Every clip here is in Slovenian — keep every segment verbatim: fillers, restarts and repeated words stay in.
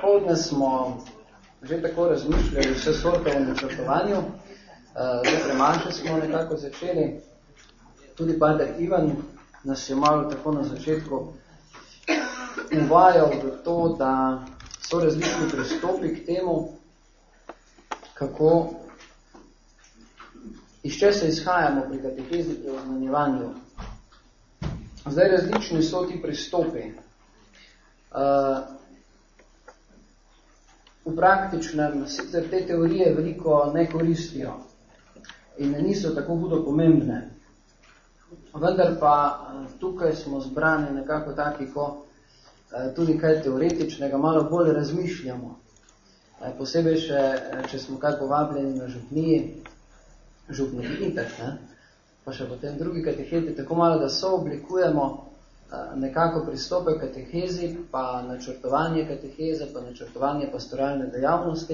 popoldne smo že tako razmišljali vse sorte o načrtovanju. Zdaj premaše smo nekako začeli. Tudi pater Ivan nas je malo tako na začetku uvajal v to, da so različni pristopi k temu, kako iz česa izhajamo pri katehezi, pri oznanjevanju. Zdaj različni so ti pristopi. V praktičnem sicer te teorije veliko ne koristijo in niso tako hudo pomembne. Vendar pa tukaj smo zbrani nekako taki, ko tudi kaj teoretičnega malo bolj razmišljamo. Posebej še, če smo kaj povabljeni na župniji, župniki itak, ne? Pa še potem drugi kateheti, tako malo, da sooblikujemo nekako pristope katehezi, pa načrtovanje kateheze, pa načrtovanje pastoralne dejavnosti,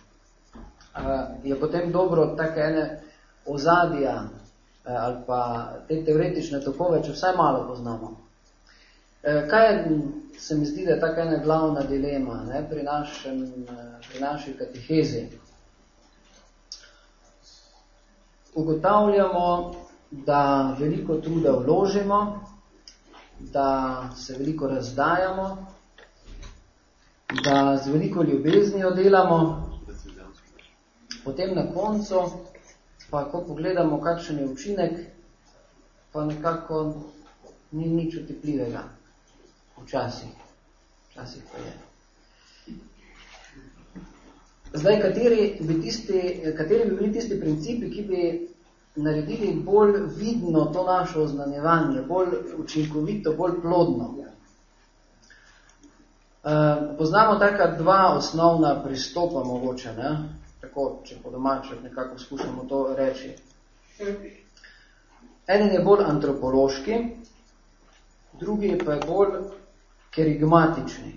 je potem dobro take ene ozadja ali pa te teoretične tokove, če vsaj malo poznamo. Kaj je, se mi zdi, da je taka ena glavna dilema, ne, pri, našem, pri naši katehezi? Ugotavljamo, da veliko truda vložimo, da se veliko razdajamo, da z veliko ljubeznijo delamo, potem na koncu, pa ko pogledamo, kakšen je učinek, pa nekako ni nič utepljivega. Včasih. Včasih pa je. Zdaj, kateri bi, tisti, kateri bi bili tisti principi, ki bi naredili bolj vidno to naše oznanjevanje, bolj učinkovito, bolj plodno? Poznamo taka dva osnovna pristopa mogoče, ne? Tako, če po domače nekako skušamo to reči. Eden je bolj antropološki, drugi pa je bolj kerigmatični.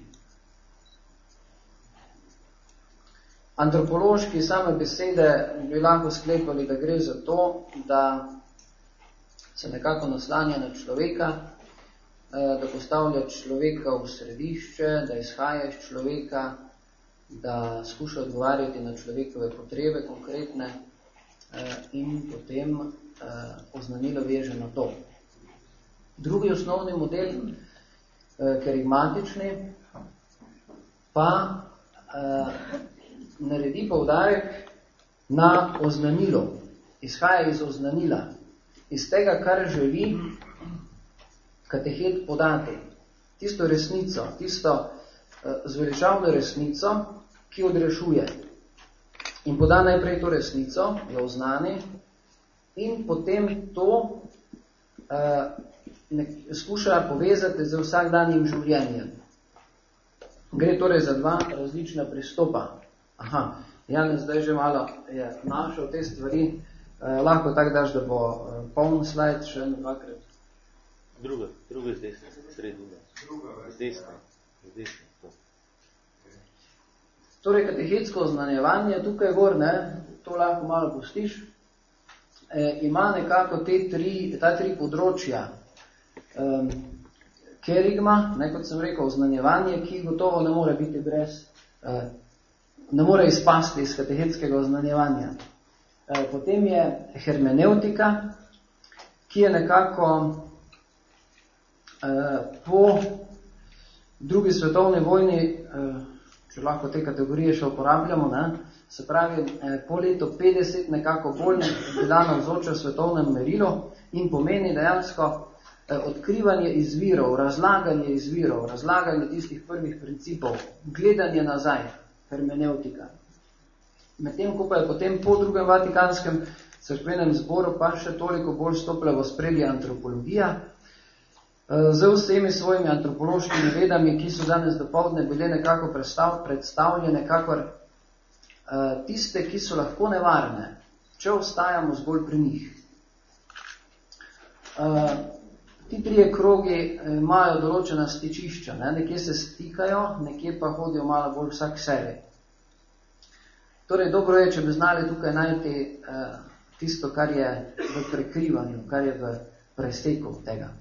Antropološki same besede bi lahko sklepali, da gre za to, da se nekako naslanja na človeka, da postavlja človeka v središče, da izhaja iz človeka, da skuša odgovarjati na človekove potrebe konkretne in potem oznanilo veže na to. Drugi osnovni model, kerigmatični, pa naredi poudarek na oznanilo, izhaja iz oznanila, iz tega, kar želi katehet podati. Tisto resnico, tisto zveličavno resnico, ki odrešuje. In poda najprej to resnico, jo oznani, in potem to uh, ne, skuša povezati z vsakdanjim življenjem. Gre torej za dva različna pristopa. Aha, Janez zdaj že malo je našel te stvari, uh, lahko tak daš, da bo uh, poln slajd še dvakrat. Druga, druga z desne, srednja. Z desne, z desne. Torej, katehetsko oznanjevanje, tukaj gor, ne, to lahko malo pustiš, e, ima nekako te tri, ta tri področja. E, kerigma, ne, kot sem rekel, oznanjevanje, ki gotovo ne more biti brez, e, ne more izpasti iz katehetskega oznanjevanja. E, potem je hermeneutika, ki je nekako e, po drugi svetovni vojni, e, če lahko te kategorije še uporabljamo, ne? Se pravi, po letu petdeset nekako bolj bila navzoča svetovnem merilu in pomeni dejansko odkrivanje izvirov, razlaganje izvirov, razlaganje tistih prvih principov, gledanje nazaj, hermeneutika. Medtem, ko pa je potem po drugem Vatikanskem cerkvenem zboru pa še toliko bolj stopila v ospredje antropologija, z vsemi svojimi antropološkimi vedami, ki so danes dopoldne bile nekako predstav, predstavljene kakor uh, tiste, ki so lahko nevarne, če ostajamo zgolj pri njih. Uh, ti trije krogi imajo določena stičišča, ne? Nekje se stikajo, nekje pa hodijo malo bolj vsak sebi. Torej, dobro je, če bi znali tukaj najti uh, tisto, kar je v prekrivanju, kar je v preseku tega.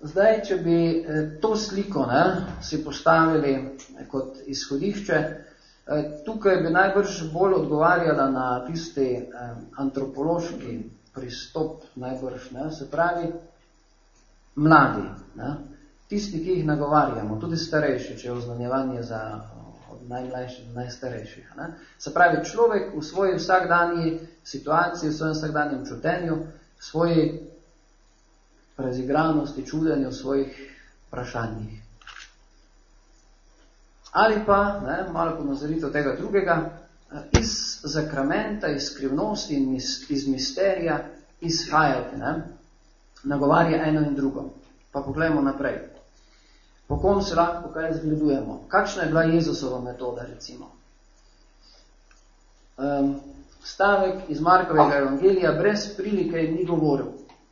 Zdaj, če bi to sliko ne, si postavili kot izhodišče, tukaj bi najbrž bolj odgovarjala na tisti antropološki pristop, najbrž, ne, se pravi, mladi, ne, tisti, ki jih nagovarjamo, tudi starejši, če je oznanjevanje za od najmlajših do najstarejših. Ne. Se pravi, človek v svoji vsakdanji situaciji, v svojem vsakdanjem čutenju, v svoji razigranosti, čudenju, v svojih vprašanjih. Ali pa, ne, malo ponazoritev tega drugega, iz zakramenta, iz skrivnosti in iz misterija izhajati, ne, nagovarja eno in drugo. Pa pogledamo naprej. Po kom se lahko kaj zgledujemo? Kakšna je bila Jezusova metoda, recimo? Um, stavek iz Markovega evangelija brez prilike jim ni govoril.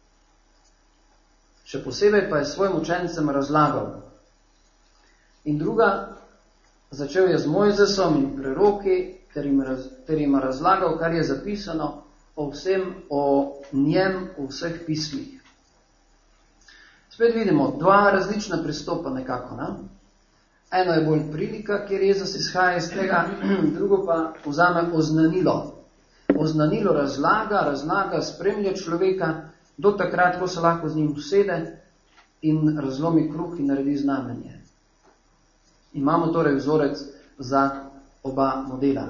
Še posebej pa je svojim učencem razlagal. In druga, začel je z Mojzesom in preroki, ter jim, raz, ter jim razlagal, kar je zapisano o vsem, o njem v vseh pismih. Spet vidimo dva različna pristopa nekako. Ne? Eno je bolj prilika, kjer Jezus izhaja iz tega, drugo pa vzame oznanilo. Oznanilo razlaga, razlaga, spremlja človeka, do takrat, ko se lahko z njim usede in razlomi kruh in naredi znamenje. Imamo torej vzorec za oba modela.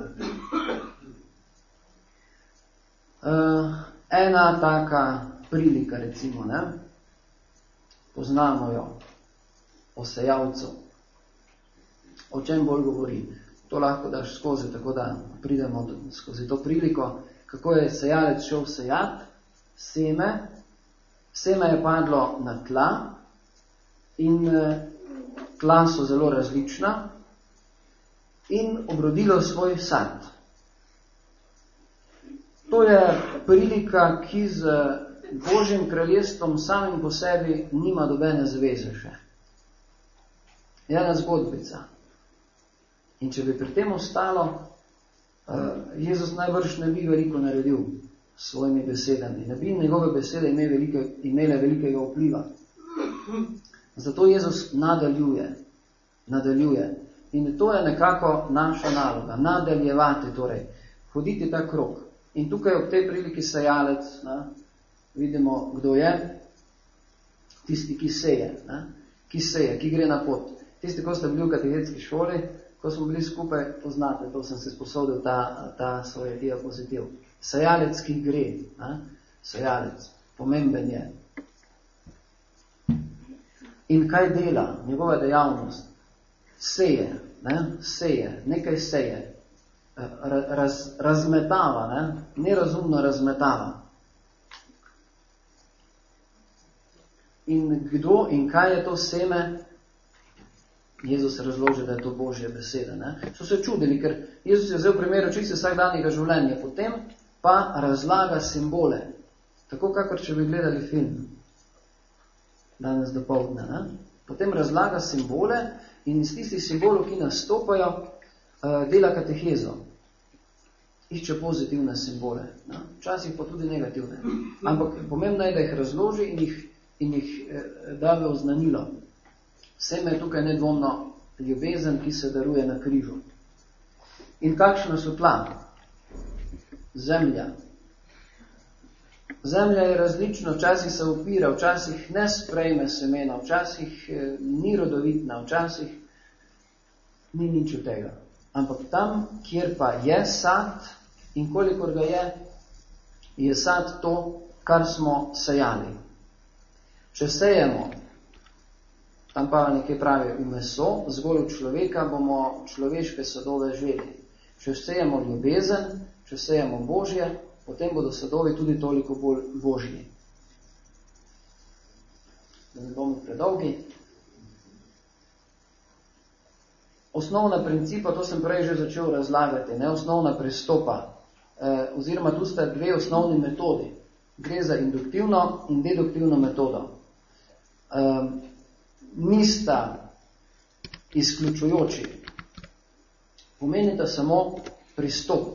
Uh, ena taka prilika, recimo, ne? Poznamo jo, o sejalcu. O čem bolj govori? To lahko daš skozi, tako da pridemo skozi to priliko, kako je sejalec šel sejat, seme, seme je padlo na tla in tla so zelo različna in obrodilo svoj sad. To je prilika, ki z Božjim kraljestvom samim po sebi nima dobene zveze še. Je ena zgodbica. In če bi pri tem ostalo, Jezus najbrž ne bi veliko naredil s svojimi besedami. Ne bi njegove besede imele, velike, imele velikega vpliva. Zato Jezus nadaljuje. Nadaljuje. In to je nekako naša naloga. Nadaljevati torej. Hoditi ta krog. In tukaj ob tej priliki sejalec, ne, vidimo, kdo je. Tisti, ki seje. Ne, ki seje, ki gre na pot. Tisti, ko ste bili v katehetski šoli, ko smo bili skupaj, poznate, to sem se sposodil ta, ta svoj diapozitiv. Sejalec, ki gre. Ne? Sejalec. Pomemben je. In kaj dela? Njegova dejavnost. Seje. Ne? Seje. Nekaj seje. Raz, razmetava. Ne? Nerazumno razmetava. In kdo in kaj je to seme? Jezus razloži, da je to Božja beseda. Ne? So se čudili, ker Jezus je vzel primer čisto vsakdanjega življenja, potem pa razlaga simbole. Tako, kakor če bi gledali film danes dopoldne. Ne? Potem razlaga simbole in iz tistih simbolov, ki nastopajo, dela katehezo. Išče pozitivne simbole. Ne? Včasih pa tudi negativne. Ampak pomembno je, da jih razloži in jih, in jih da v oznanilo. Seme je tukaj nedvomno ljubezen, ki se daruje na križu. In kakšna so tla? Zemlja. Zemlja je različna, včasih se upira, včasih ne sprejme semena, včasih ni rodovitna, včasih ni nič od tega. Ampak tam, kjer pa je sad in kolikor ga je, je sad to, kar smo sejali. Če sejemo, tam pa nekaj pravi v meso, zgolj v človeka bomo človeške sadove želi. Če sejemo ljubezen, če sejemo Božje, potem bodo sadovi tudi toliko bolj Božji. Da ne bomo predolgi. Osnovna principa, to sem prej že začel razlagati, ne osnovna pristopa, eh, oziroma tu sta dve osnovni metodi. Gre za induktivno in deduktivno metodo. Eh, nista izključujoči. Pomenita samo pristop.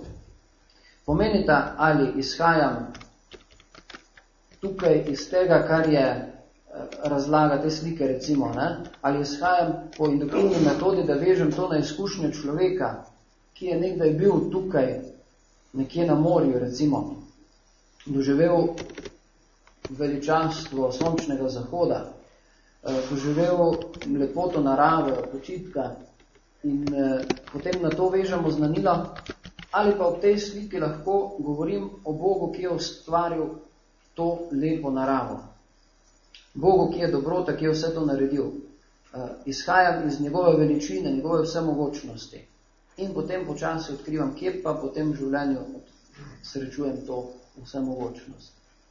Pomenita, ali izhajam tukaj iz tega, kar je razlaga te slike, recimo, ne? Ali izhajam po induktivni metodi, da vežem to na izkušnje človeka, ki je nekdaj bil tukaj, nekje na morju, recimo, doživel veličanstvo sončnega zahoda, doživel lepoto narave, počitka in potem na to vežemo znanilo, ali pa ob tej sliki lahko govorim o Bogu, ki je ustvaril to lepo naravo. Bogu, ki je dobrota, ki je vse to naredil. Izhajam iz njegove veličine, njegove vsemogočnosti. In potem počasi odkrivam, kje pa po tem življenju srečujem to vsemogočnost.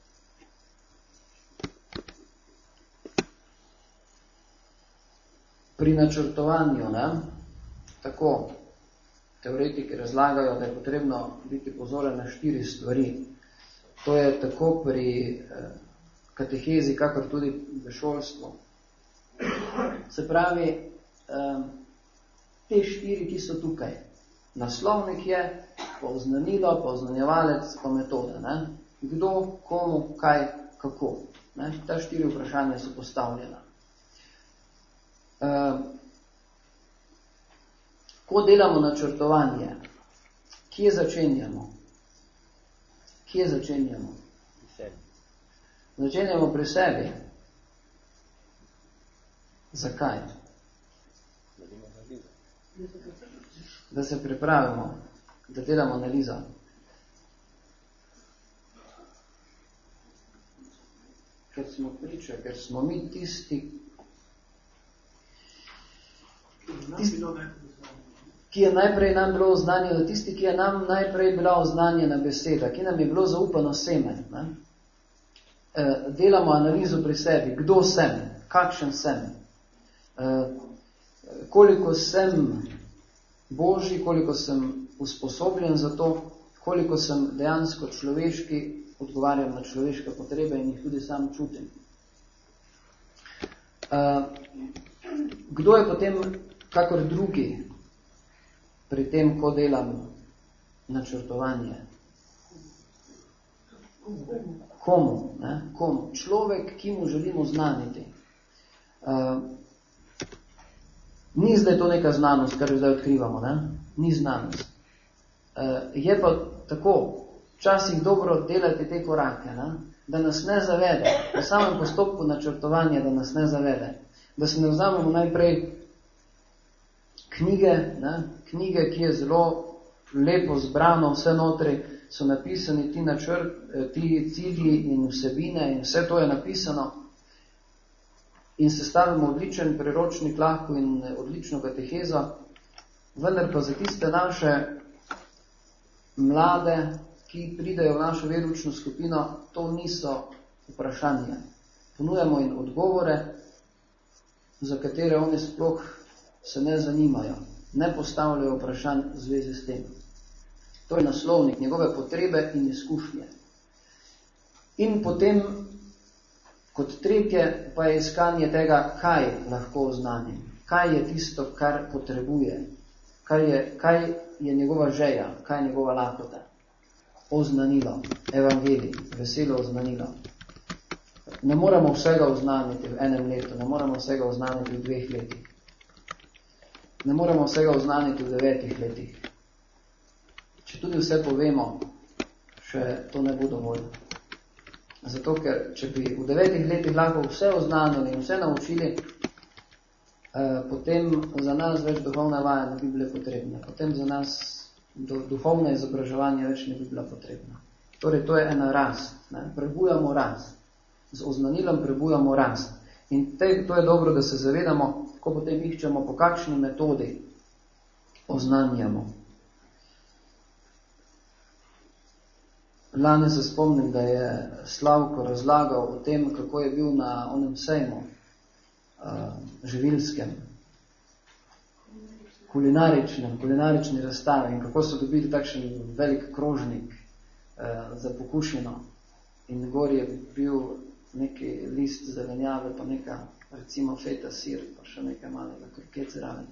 Pri načrtovanju, ne, tako, teoretiki razlagajo, da je potrebno biti pozoren na štiri stvari. To je tako pri eh, katehezi, kakor tudi v šolstvu. Se pravi, eh, te štiri, ki so tukaj. Naslovnik je, poznanilo, poznanjevalec, pa metoda. Ne? Kdo, komu, kaj, kako. Ne? Ta štiri vprašanja so postavljena. Uh, ko delamo načrtovanje, kje začenjamo? Kje začenjamo? Začenjamo pri sebi. Zakaj? Da se pripravimo, da delamo analizo. Ker smo priče, ker smo mi tisti, Tisti, ki je najprej nam bilo oznanjeno, tisti, ki je nam najprej bila oznanjena beseda, ki nam je bilo zaupano seme. Ne? E, delamo analizo pri sebi, kdo sem, kakšen sem, e, koliko sem Božji, koliko sem usposobljen za to, koliko sem dejansko človeški, odgovarjam na človeške potrebe in jih tudi sam čutim. E, kdo je potem kakor drugi pri tem, ko delam načrtovanje? Komu? Ne? Komu? Človek, ki mu želimo znaniti. Uh, ni zdaj to neka znanost, kar zdaj odkrivamo. Ne? Ni znanost. Uh, je pa tako, včasih dobro delati te korake, ne? Da nas ne zavede, v samem postopku načrtovanja, da nas ne zavede. Da se ne vzamemo najprej knjige, ne? Knjige, ki je zelo lepo zbrano, vse notri so napisani ti, načrt, ti cilji in vsebine in vse to je napisano in sestavimo odličen priročnik lahko in odlično katehezo, vendar pa za tiste naše mlade, ki pridejo v našo veručno skupino, to niso vprašanja. Ponujamo jim odgovore, za katere oni sploh se ne zanimajo, ne postavljajo vprašanj v zvezi s tem. To je naslovnik, njegove potrebe in izkušnje. In potem, kot tretje, pa je iskanje tega, kaj lahko oznanim, kaj je tisto, kar potrebuje, kaj je, kaj je njegova želja, kaj je njegova lakota. Oznanilo, evangelij, veselo oznanilo. Ne moramo vsega oznaniti v enem letu, ne moramo vsega oznaniti v dveh letih. Ne moramo vsega oznaniti v devetih letih. Če tudi vse povemo, še to ne bo dovolj. Zato, ker če bi v devetih letih lahko vse oznanili in vse naučili, eh, potem za nas več duhovna vaja ne bi bile potrebne. Potem za nas do, duhovno izobraževanje več ne bi bila potrebna. Torej, to je ena rast. Ne? Prebujamo rast. Z oznanilom prebujamo rast. In te, to je dobro, da se zavedamo, ko potem iščemo, po kakšni metodi oznanjamo. Lani se spomnim, da je Slavko razlagal o tem, kako je bil na onem sejmu, uh, živilskem, kulinaričnem, kulinarični razstavi in kako so dobili takšen velik krožnik uh, za pokušino. In gor je bil neki list zelenjave, pa neka recimo feta sir, pa še nekaj malega kroket zraven.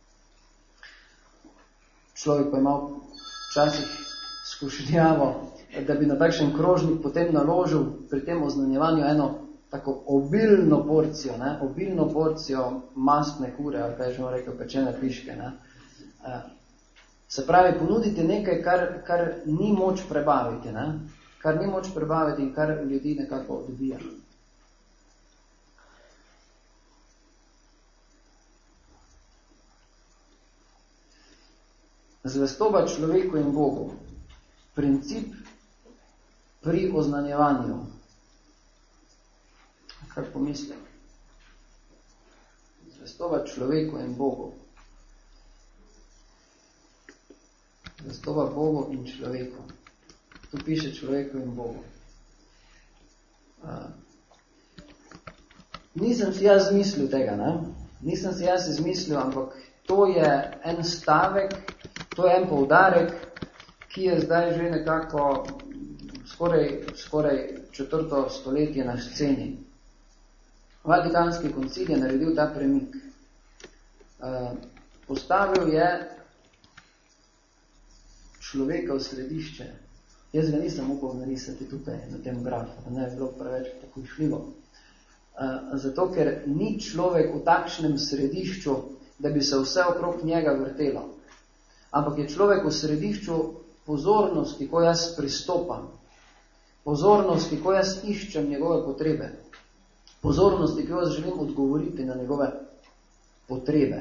Človek pa je imel včasih skušnjavo, da bi na takšen krožnik potem naložil pri tem oznanjevanju eno tako obilno porcijo, ne, obilno porcijo mastne kure, ali kaj že vam rekel, pečene piške. Ne. Se pravi, ponuditi nekaj, kar, kar ni moč prebaviti, ne, kar ni moč prebaviti in kar ljudi nekako odbija. Zvestoba človeku in Bogu. Princip pri oznanjevanju. Kaj pomislim? Zvestoba človeku in Bogu. Zvestoba Bogu in človeku. Tu piše človeku in Bogu. Uh, nisem si jaz izmislil tega, ne? Nisem si jaz izmislil, ampak to je en stavek, to je en poudarek, ki je zdaj že nekako skoraj, skoraj četrto stoletje na sceni. Vatikanski koncil je naredil ta premik. Uh, postavil je človeka v središče. Jaz ga nisem upal narisati tukaj na tem grafu, da ne je bilo preveč tako išljivo. Uh, zato, ker ni človek v takšnem središču, da bi se vse okrog njega vrtelo. Ampak je človek v središču pozornosti, ko jaz pristopam. Pozornosti, ko jaz iščem njegove potrebe. Pozornosti, ko jaz želim odgovoriti na njegove potrebe.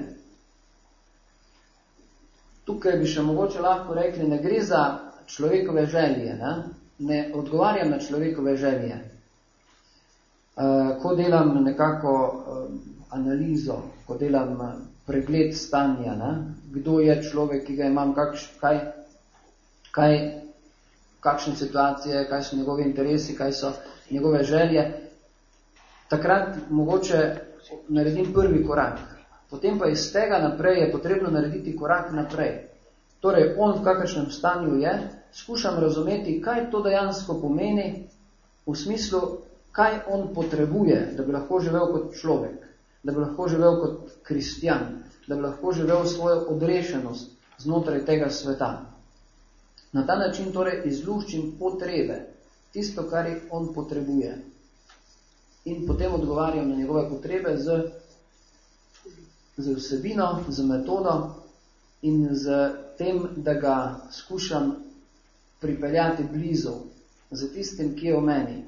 Tukaj bi še mogoče lahko rekli, ne gre za človekove želje, ne, ne odgovarjam na človekove želje. Uh, ko delam nekako uh, analizo, ko delam pregled stanja, ne, kdo je človek, ki ga imam, kakš, kaj, kaj, kakšne situacije, kaj so njegove interesi, kaj so njegove želje, takrat mogoče naredim prvi korak. Potem pa iz tega naprej je potrebno narediti korak naprej. Torej, on v kakršnem stanju je, skušam razumeti, kaj to dejansko pomeni, v smislu, kaj on potrebuje, da bi lahko živel kot človek, da bi lahko živel kot kristjan, da bi lahko živel svojo odrešenost znotraj tega sveta. Na ta način torej izluščim potrebe, tisto, kar on potrebuje. In potem odgovarjam na njegove potrebe z z vsebino, z metodo in z tem, da ga skušam pripeljati blizu, z tistim, ki je v meni.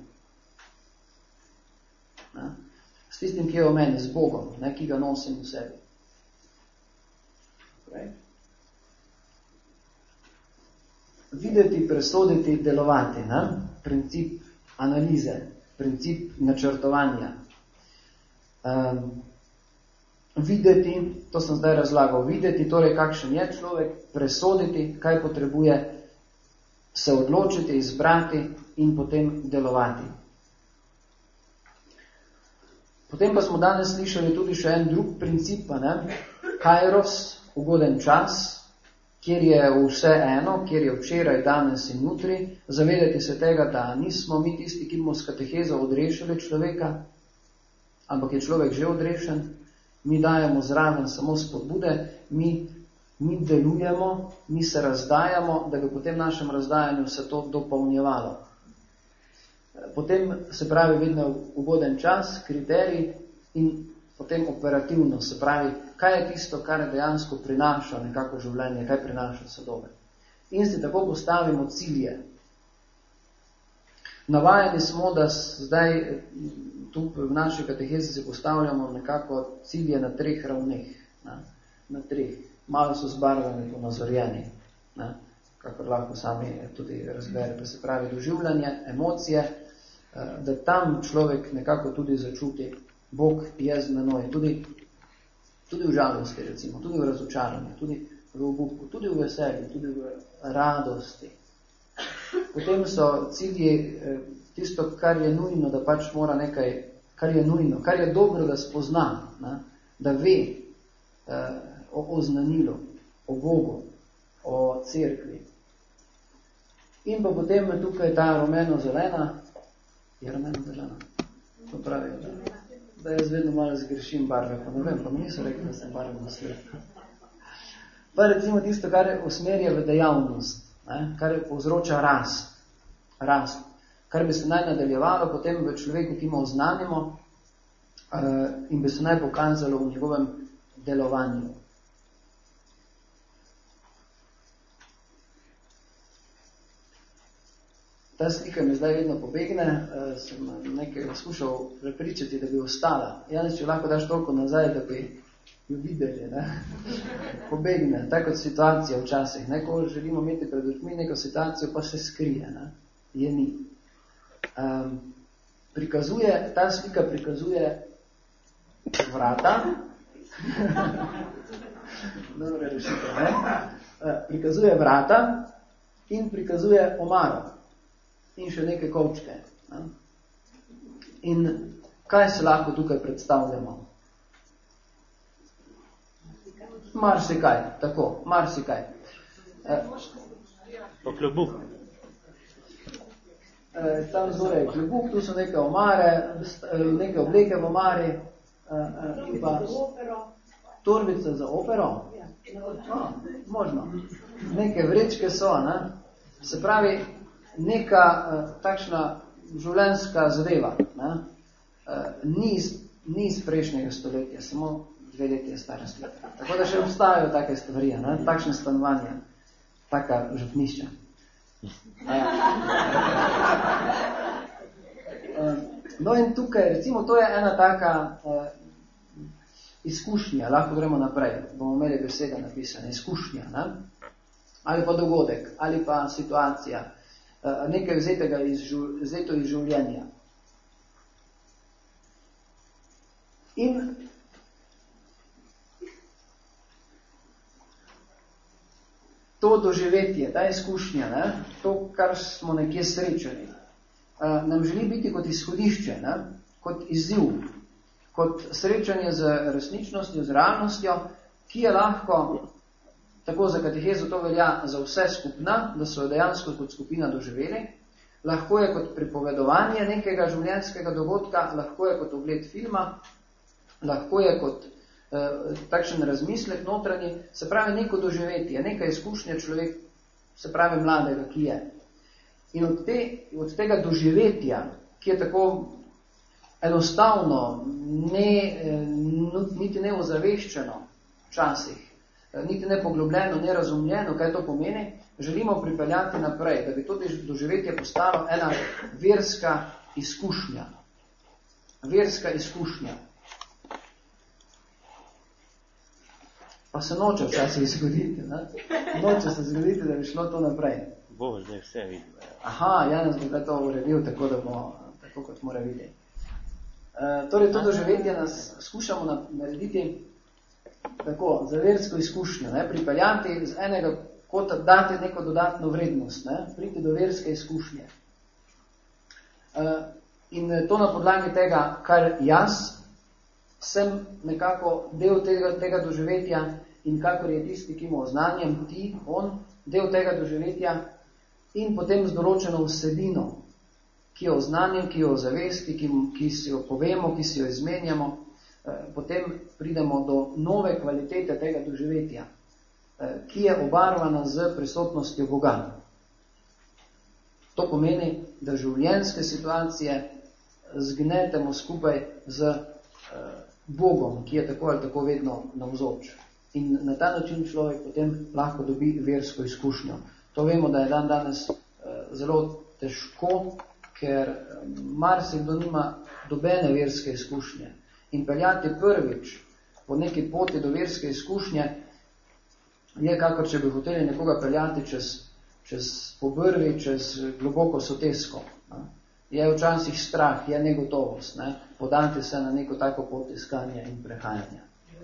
Ne? S tistim, ki je v meni, z Bogom, ne, ki ga nosim v sebi. Okay. Videti, presoditi, delovati. Ne? Princip analize, princip načrtovanja. Um, Videti, to sem zdaj razlagal, videti, torej kakšen je človek, presoditi, kaj potrebuje, se odločiti, izbrati in potem delovati. Potem pa smo danes slišali tudi še en drug princip, ne? Kairos, ugoden čas, kjer je vse eno, kjer je včeraj, danes in jutri, zavedati se tega, da nismo mi tisti, ki bomo s katehezo odrešili človeka, ampak je človek že odrešen. Mi dajemo zraven samo spodbude, mi, mi delujemo, mi se razdajamo, da bi potem našem razdajanju se to dopolnjevalo. Potem se pravi vedno ugoden čas, kriterij in potem operativno, se pravi, kaj je tisto, kar dejansko prinaša nekako življenje, kaj prinaša sadove. In si tako postavimo cilje. Navajeni smo, da zdaj tu v naši katehezi se postavljamo nekako cilje na treh ravneh. Na, na treh. Malo so zbarvani, ponazorjeni, ne, kakor lahko sami tudi razberete. Se pravi doživljanje, emocije, da tam človek nekako tudi začuti, Bog je z menoj. Tudi, tudi v žalosti, recimo, tudi v razočaranju, tudi v obupu, tudi v veselju, tudi v radosti. Potem so cilji tisto, kar je nujno, da pač mora nekaj, kar je nujno, kar je dobro, da spozna, ne, da ve eh, o oznanilu, o Bogu, o cerkvi. In pa potem tukaj ta rumeno-zelena, je rumeno-zelena, to pravi, da, da jaz vedno malo zgrešim barve, pa ne vem, pa mi niso rekli, da sem barve na svetu. Pa recimo tisto, kar usmerja v dejavnost, ne, kar povzroča rast. rast. kar bi se naj nadaljevalo potem v človeku, ki mu oznanimo in bi se naj pokazalo v njegovem delovanju. Ta slika mi zdaj vedno pobegne, sem nekaj skušal prepričati, da bi ostala. Janez, če lahko daš toliko nazaj, da bi jo videli, ne? Pobegne, tako kot situacija včasih. Ne? Ko želimo imeti pred očmi neko situacijo, pa se skrije, ne? Je ni. Um, prikazuje, ta slika prikazuje vrata. Dobro rešite, ne? Uh, prikazuje vrata in prikazuje omaro. In še neke kovčke. Ne? In kaj se lahko tukaj predstavljamo? Marsikaj, tako, marsikaj. Pa klobuk. E, tam zgoraj je klobuk, tu so neke omare, neke obleke v omari in pa torbice za opero. A, možno. Neke vrečke so, ne? Se pravi, neka uh, takšna življenjska zadeva, ne? Uh, ni, ni iz prejšnjega stoletja, samo dve leti je stara slika. Tako da še obstajajo take stvari, ne? Takšne stanovanja, taka župnišča. Uh, uh, no in tukaj, recimo, to je ena taka uh, izkušnja, lahko gremo naprej, bomo imeli besede napisane, izkušnja, ne? Ali pa dogodek, ali pa situacija, nekaj vzetega iz, vzeto iz življenja. In to doživetje, ta izkušnja, ne, to, kar smo nekje srečali, nam želi biti kot izhodišče, ne, kot izziv, kot srečanje z resničnostjo, z realnostjo, ki je lahko tako za katehezo to velja za vse skupna, da so jo dejansko kot skupina doživeli. Lahko je kot pripovedovanje nekega življenjskega dogodka, lahko je kot ogled filma, lahko je kot eh, takšen razmislek notranji, se pravi neko doživetje, neka izkušnja človek, se pravi mladega, ki je. In od, te, od tega doživetja, ki je tako enostavno, ne, niti ne ozaveščeno včasih, niti ne poglobljeno, ne razumljeno, kaj to pomeni, želimo pripeljati naprej, da bi to doživetje postalo ena verska izkušnja. Verska izkušnja. Pa se noče včasih zgoditi, ne? Noče se zgoditi, da bi šlo to naprej. Bo zdaj vse vidimo. Aha, Janez bo to uredil, tako da bo, tako kot mora videti. E, torej, to doživetje nas skušamo narediti tako, za versko izkušnjo, ne, pripeljati z enega kota, dati neko dodatno vrednost, ne, priti do verske izkušnje. Uh, in to na podlagi tega, kar jaz sem nekako del tega, tega doživetja in kakor je tisti, ki mu oznanjem, ti, on, del tega doživetja in potem z določeno vsebino, ki jo oznanjem, ki jo zavesti, ki, ki si jo povemo, ki si jo izmenjamo, potem pridemo do nove kvalitete tega doživetja, ki je obarvana z prisotnostjo Boga. To pomeni, da življenjske situacije zgnetemo skupaj z Bogom, ki je tako ali tako vedno navzoč. In na ta način človek potem lahko dobi versko izkušnjo. To vemo, da je dan danes zelo težko, ker marsikdo nima dobene verske izkušnje. In peljati prvič po neki poti do verske izkušnje je kakor, če bi hoteli nekoga peljati čez, čez pobrvi, čez globoko sotesko. Ne? Je včasih strah, je negotovost, ne? Podati se na neko tako pot iskanja in prehajanja.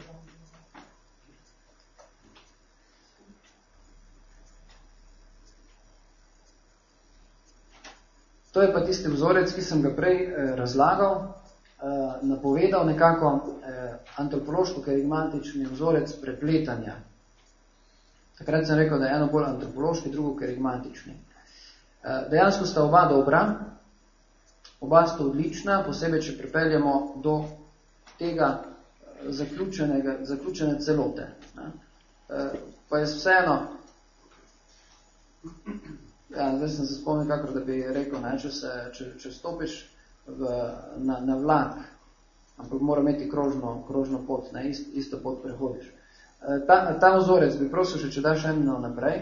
To je pa tisti vzorec, ki sem ga prej eh, razlagal, eh, napovedal nekako eh, antropološko-kerigmatični vzorec prepletanja. Takrat sem rekel, da je eno bolj antropološki, drugo kerigmatični. Eh, dejansko sta oba dobra, oba sta odlična, posebej, če pripeljamo do tega zaključenega, zaključene celote. Ne? Eh, pa je vseeno ja, zdaj sem se spomnil, kakor da bi rekel, ne, če, se, če, če stopiš v, na, na vlak, ampak mora imeti krožno, krožno pot, ne, ist, isto pot prehodiš. Ta, ta vzorec bi prosil še, če daš eno naprej.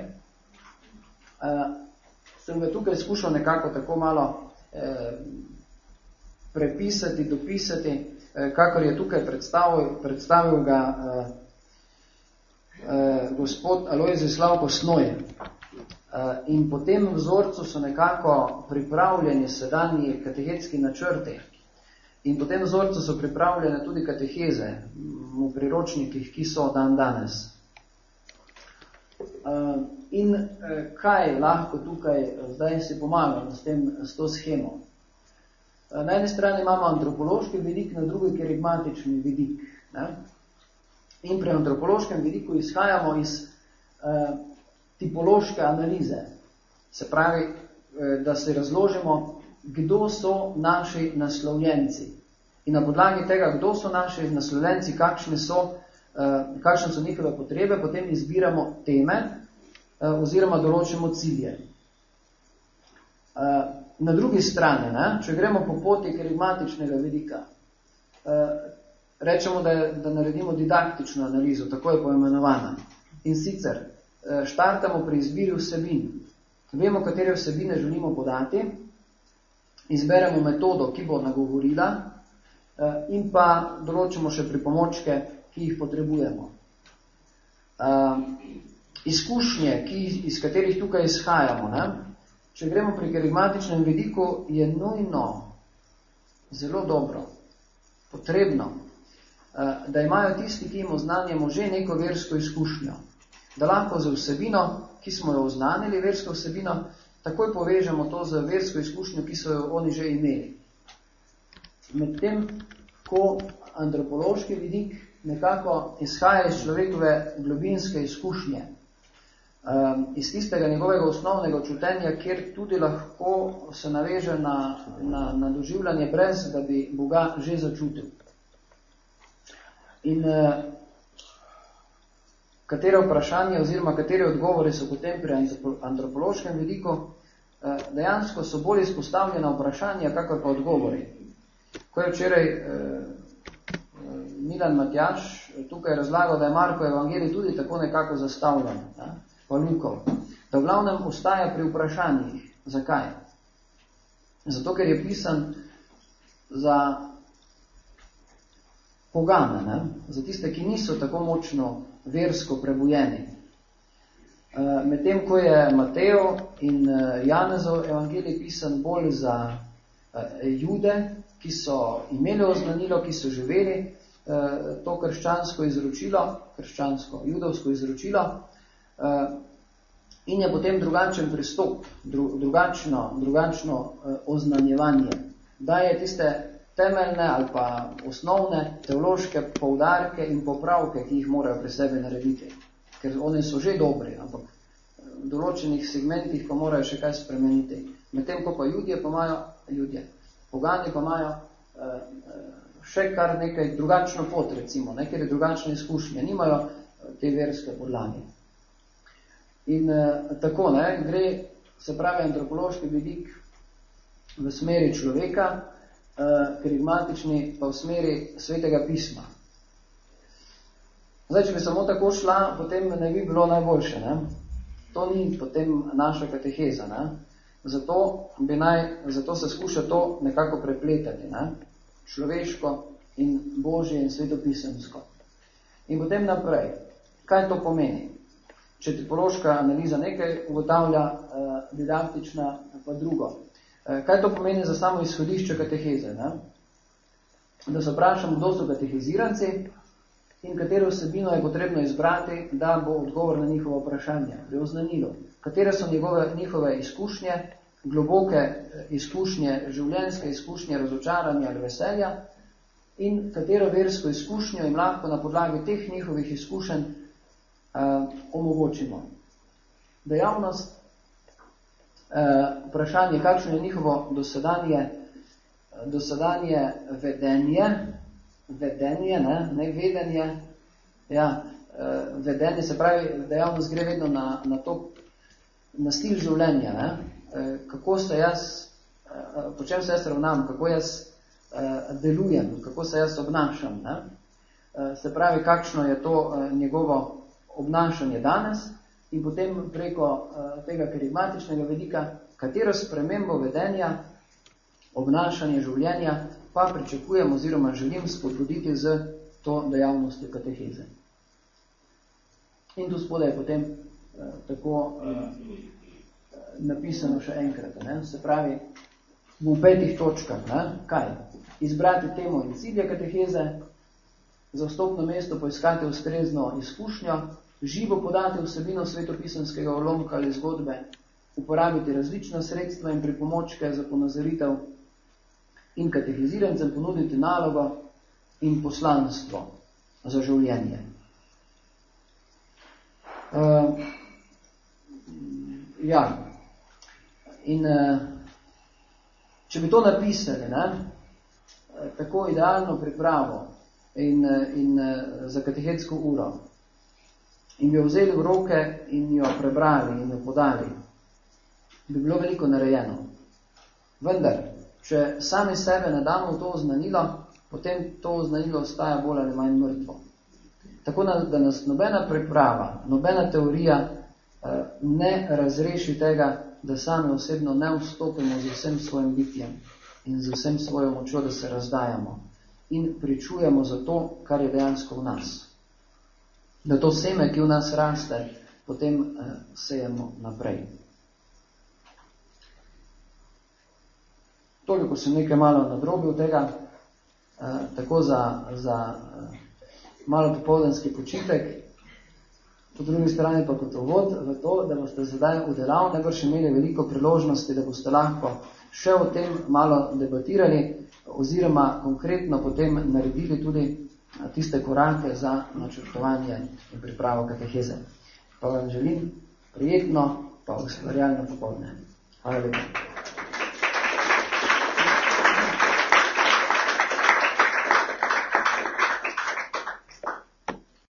Sem ga tukaj skušal nekako tako malo eh, prepisati, dopisati, eh, kakor je tukaj predstavil, predstavil ga eh, eh, gospod Alojzij Slavko Snoje. Eh, in po tem vzorcu so nekako pripravljeni sedanji katehetski načrti. In po tem vzorcu so pripravljene tudi kateheze v priročnikih, ki so dan danes. Uh, in uh, kaj lahko tukaj zdaj si pomagam s, tem, s to schemo? Uh, na eni strani imamo antropološki vidik, na drugi kerigmatični vidik. Ne? In pri antropološkem vidiku izhajamo iz uh, tipološke analize. Se pravi, uh, da se razložimo, kdo so naši naslovljenci. In na podlagi tega, kdo so naši naslovljenci, kakšne so Uh, kakšne so njihove potrebe, potem izbiramo teme uh, oziroma določimo cilje. Uh, na drugi strani, ne, če gremo po poti kerigmatičnega vidika, uh, rečemo, da, je, da naredimo didaktično analizo, tako je poimenovana. In sicer uh, štartamo pri izbiri vsebin. Vemo, katere vsebine želimo podati, izberemo metodo, ki bo nagovorila uh, in pa določimo še pripomočke, ki jih potrebujemo. Uh, izkušnje, ki, iz katerih tukaj izhajamo, ne? Če gremo pri kerigmatičnem vidiku, je nujno, zelo dobro, potrebno, uh, da imajo tisti, ki jim oznanjamo že neko versko izkušnjo. Da lahko z vsebino, ki smo jo oznanili, versko vsebino, takoj povežemo to z versko izkušnjo, ki so jo oni že imeli. Medtem, ko antropološki vidik nekako izhaja iz človekove globinske izkušnje, um, iz tistega njegovega osnovnega čutenja, kjer tudi lahko se naveže na, na, na doživljanje brez, da bi Boga že začutil. In uh, katere vprašanje oziroma katere odgovore so potem pri antropološkem vidiku, uh, dejansko so bolj izpostavljena vprašanja, kakor pa odgovori. Ko je včeraj uh, Milan Matjaž tukaj razlagal, da je Marko evangelij tudi tako nekako zastavljen, ja, pa Lukov, da v glavnem ostaja pri vprašanjih. Zakaj? Zato, ker je pisan za pogane, ne? Za tiste, ki niso tako močno versko prebujeni. Medtem, ko je Mateo in Janezov evangelij pisan bolj za Jude, ki so imeli oznanilo, ki so živeli to krščansko izročilo, krščansko, judovsko izročilo, in je potem drugačen pristop, drugačno, drugačno oznanjevanje. Daje tiste temeljne ali pa osnovne teološke poudarke in popravke, ki jih morajo pri sebi narediti. Ker oni so že dobri, ampak v določenih segmentih pa morajo še kaj spremeniti. Medtem, ko pa ljudje pa imajo, ljudje, pogani pa imajo še kar nekaj drugačno pot, recimo, nekaj drugačne izkušnje, nimajo te verske podlage. In eh, tako, ne, gre, se pravi, antropološki vidik v smeri človeka, eh, kerigmatični pa v smeri svetega pisma. Zdaj, če bi samo tako šla, potem ne bi bilo najboljše, ne? To ni potem naša kateheza, ne? Zato, bi naj, zato se skuša to nekako prepletati, ne? Človeško in božje in svetopisemsko. In potem naprej. Kaj to pomeni? Če tipološka analiza nekaj ugotavlja, eh, didaktična pa drugo. Eh, kaj to pomeni za samo izhodišče kateheze? Ne? Da se vprašamo, kdo so kateheziranci in katero vsebino je potrebno izbrati, da bo odgovor na njihovo vprašanje, pri oznanilu. Katere so njegove, njihove izkušnje, globoke izkušnje, življenjske izkušnje, razočaranja ali veselja in katero versko izkušnjo jim lahko na podlagi teh njihovih izkušenj eh, omogočimo. Dejavnost, eh, vprašanje, kakšno je njihovo dosedanje, dosedanje vedenje, vedenje, ne, ne vedenje, ja, eh, vedenje, se pravi, dejavnost gre vedno na, na to, na stil življenja, ne? Kako se jaz, po čem se jaz ravnam, kako jaz delujem, kako se jaz obnašam. Ne? Se pravi, kakšno je to njegovo obnašanje danes in potem preko tega kerigmatičnega vidika, katero spremembo vedenja, obnašanje življenja pa pričakujem oziroma želim spodbuditi z to dejavnostjo kateheze. In tu spodaj je potem eh, tako eh, napisano še enkrat. Ne? Se pravi, v petih točkah, ne? Kaj? Izbrati temo in cilje kateheze, za vstopno mesto poiskati ustrezno izkušnjo, živo podati vsebino svetopisemskega ulomka ali zgodbe, uporabiti različna sredstva in pripomočke za ponazoritev in katehizirancem ponuditi nalogo in poslanstvo za življenje. Uh, ja, in uh, če bi to napisali, ne, tako idealno pripravo in, in uh, za katehetsko uro in bi jo vzeli v roke in jo prebrali in jo podali, bi bilo veliko narejeno. Vendar, če sami sebe ne damo v to oznanilo, potem to oznanilo ostaja bolj ali manj mrtvo. Tako da nas nobena priprava, nobena teorija eh, ne razreši tega, da sami osebno ne vstopimo z vsem svojim bitjem in z vsem svojo močjo, da se razdajamo in pričujemo za to, kar je dejansko v nas. Da to seme, ki v nas raste, potem eh, sejemo naprej. Toliko sem nekaj malo nadrobil tega, eh, tako za, za eh, malo popoldanski počitek, po drugi strani pa kot uvod v to, da boste zdaj v delavni najbrž imeli veliko priložnosti, da boste lahko še o tem malo debatirali oziroma konkretno potem naredili tudi tiste korake za načrtovanje in pripravo kateheze. Pa vam želim prijetno pa ustvarjalno popoldne. Hvala lepa.